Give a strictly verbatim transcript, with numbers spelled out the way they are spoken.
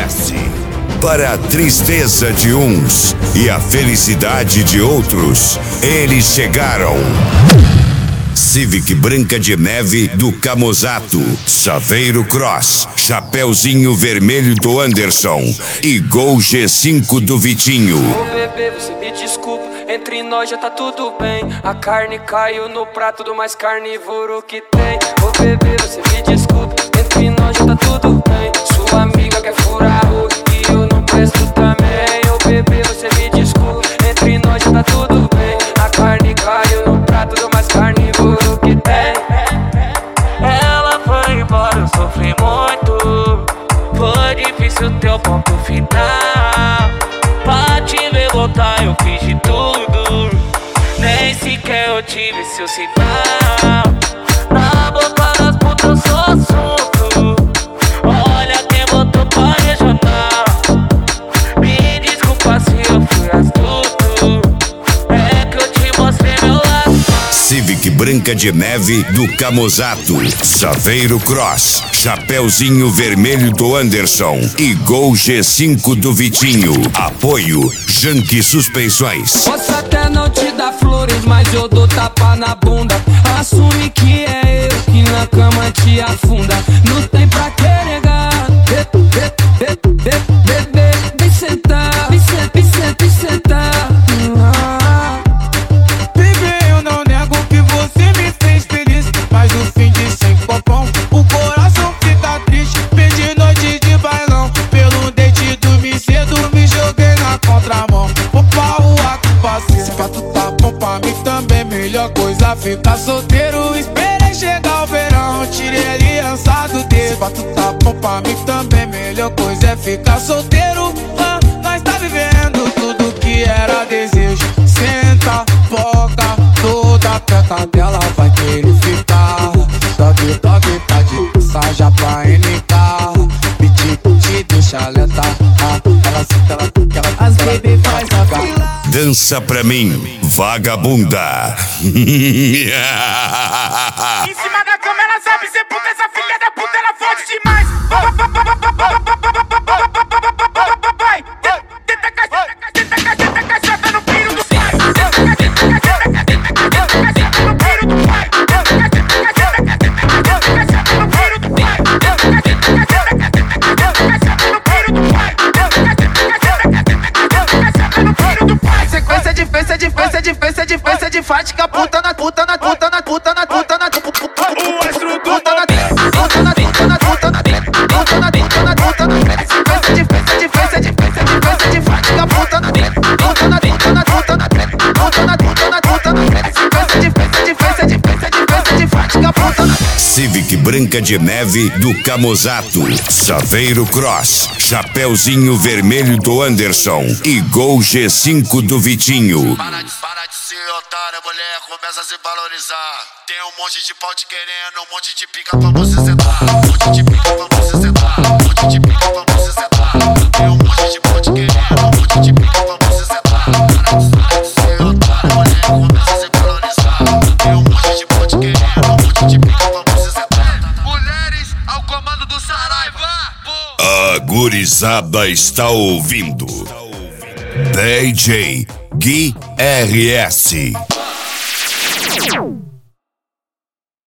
S. Para a tristeza de uns e a felicidade de outros, eles chegaram. Civic Branca de Neve do Camozato, Saveiro Cross, Chapeuzinho Vermelho do Anderson e Gol G cinco do Vitinho. Ô bebê, você me desculpa, entre nós já tá tudo bem. A carne caiu no prato do mais carnívoro que tem. Ô bebê, você me desculpa, entre nós já tá tudo bem. Sua amiga quer furar o e eu não presto também. Ô bebê, você me desculpa, entre nós já tá tudo bem. A carne caiu no prato do mais carnívoro que tem. Ela foi embora, eu sofri muito. Foi difícil teu ponto final. Pra te ver voltar eu fiz de tudo. Nem sequer eu tive seu sinal. Na boca das putas eu sou assunto. Olha quem botou pra regional. Me desculpa se eu fui astuto. É que eu te mostrei meu lado. Civic Branca de Neve do Camozato, Saveiro Cross, Chapeuzinho Vermelho do Anderson e Gol G cinco do Vitinho. Apoio Janque Suspensões. Posso até não te dar flores, mas eu dou tapa na bunda. Assume que é eu que na cama te afunda. Não tem pra que negar. Bebê, vem sentar, vem sentar, vem sentar, vem sentar. Mas no fim de sem popão, o coração fica triste. Perdi noite de bailão. Pelo dente dormi cedo, me joguei na contramão. Opa, o ato passei. Se pra tu tá bom pra mim também, melhor coisa ficar solteiro. Esperei chegar o verão, tirei a aliança do dedo. Se pra tu tá bom pra mim também, melhor coisa é ficar solteiro. Ah, nós tá vivendo tudo que era desejo. Senta, foca, toda a teta dela vai querer ficar. Toque, toque, tá de saja pra N K. Piti, te deixa lenta. Ah, ela senta, ela fica, ela fica. As baby faz a fila. Dança pra mim, vagabunda. Em cima da cama ela sabe ser puta, essa filha da puta ela fode demais. Vai, tenta caixota, tenta caixota, caixota no piro do pai. Tenta caixota, tenta caixota no piro do pai. Tenta caixota, tenta caixota no piro do pai. Tenta caixota, tenta caixota no piro do pai. Sequência de festa, de festa, de festa, de festa, de fática. Puta na puta na puta na puta na puta na O astro do puta na puta na puta na puta na puta na puta na puta na sequência de festa, de festa, de festa, de festa, de fática. Puta na puta na puta na puta na puta na puta na puta na sequência de festa, de festa, de festa, de festa, de fática. Puta na Civic Branca de Neve do Camozato, Saveiro Cross, Chapeuzinho Vermelho do Anderson e Gol G cinco do Vitinho. Para de, para de ser otária, mulher, começa a se valorizar. Tem um monte de pau te querendo, um monte de pica pra você sentar. Um monte de pica pra você sentar. Um monte de pica pra você sentar. Tem um monte de pau te querendo, um monte de pica pra você sentar. Para de, para de ser otária, mulher, começa a se valorizar. Tem um monte de pau te querendo, um monte de pica pra você sentar. Mulheres ao comando do Saraiva. A gurizada está ouvindo D J Gui R S.